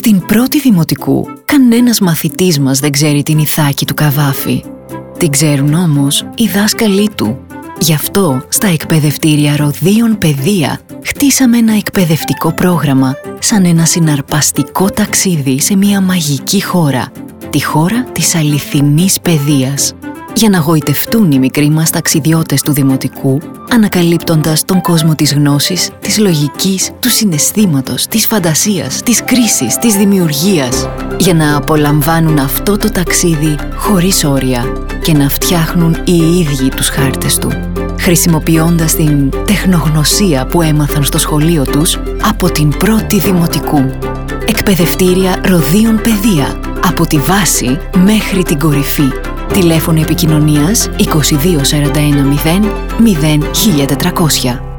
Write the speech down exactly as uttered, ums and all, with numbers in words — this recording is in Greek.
Την πρώτη δημοτικού, κανένας μαθητής μας δεν ξέρει την Ιθάκη του Καβάφη. Την ξέρουν όμως οι δάσκαλοι του. Γι' αυτό, στα εκπαιδευτήρια Ροδίων Παιδεία, χτίσαμε ένα εκπαιδευτικό πρόγραμμα, σαν ένα συναρπαστικό ταξίδι σε μια μαγική χώρα, τη χώρα της αληθινής παιδείας. Για να γοητευτούν οι μικροί μας ταξιδιώτες του Δημοτικού, ανακαλύπτοντας τον κόσμο της γνώσης, της λογικής, του συναισθήματος, της φαντασίας, της κρίσης, της δημιουργίας, για να απολαμβάνουν αυτό το ταξίδι χωρίς όρια και να φτιάχνουν οι ίδιοι τους χάρτες του, χρησιμοποιώντας την τεχνογνωσία που έμαθαν στο σχολείο τους από την πρώτη Δημοτικού. Εκπαιδευτήρια Ροδίων Παιδεία, από τη βάση μέχρι την κορυφή. Τηλέφωνο επικοινωνίας είκοσι δύο σαράντα ένα μηδέν μηδέν χίλια τετρακόσια.